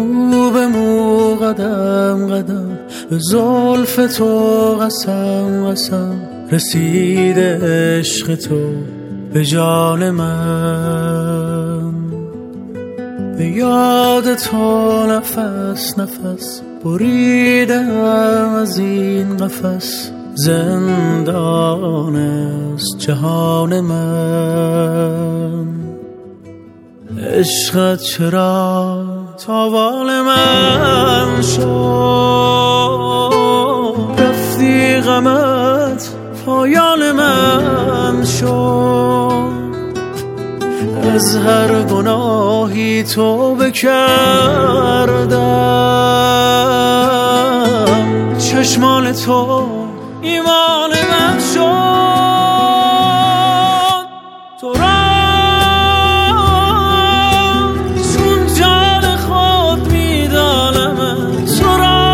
مو به مو قدم قدم به زلف تو قسم قسم رسیده عشق تو به جان من. به یاد تو نفس نفس بریدم از این قفس، زندان است جهان من. عشقت چرا تاوان من شد، رفتی غمت پایان من شد. از هر گناهی توبه کردم، چشمان تو ایمان من شد. تو را چون جان خود میدانم، تو را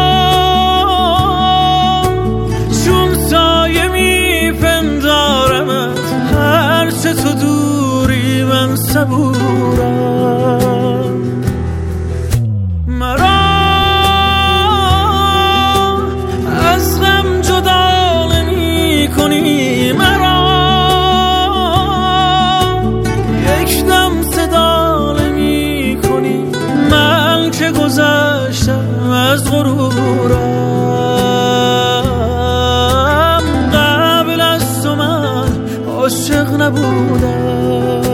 چون سایه میپندارم، هرچه تو دوری من صبورم. مرا از غم جدا نمی کنی، مرا یک دم صدا نمی کنی. من که گذشتم از غرورم، قبل از تو من عاشق نبودم.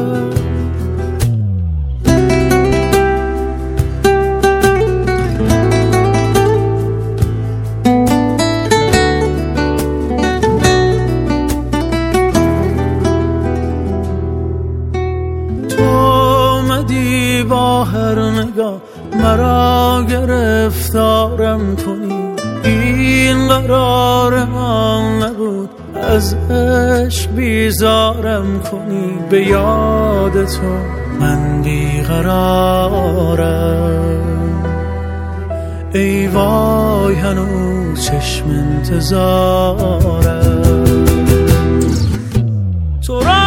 با هر نگاه مرا گرفتارم کنی، این قرار من نبود از عشق بیزارم کنی. به یاد تو من بیقرارم، ای وای هنوز چشم انتظارم. تو را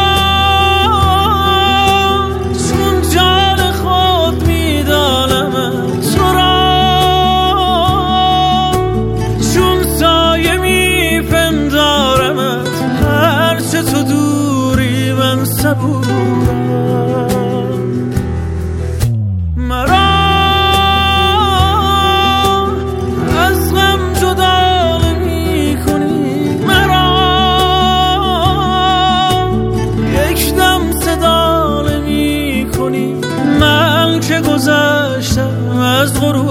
تو دوری من صبورم. مرا از غم جدا نمی کنی، مرا یک دم صدا نمی کنی. من که گذشتم از غرور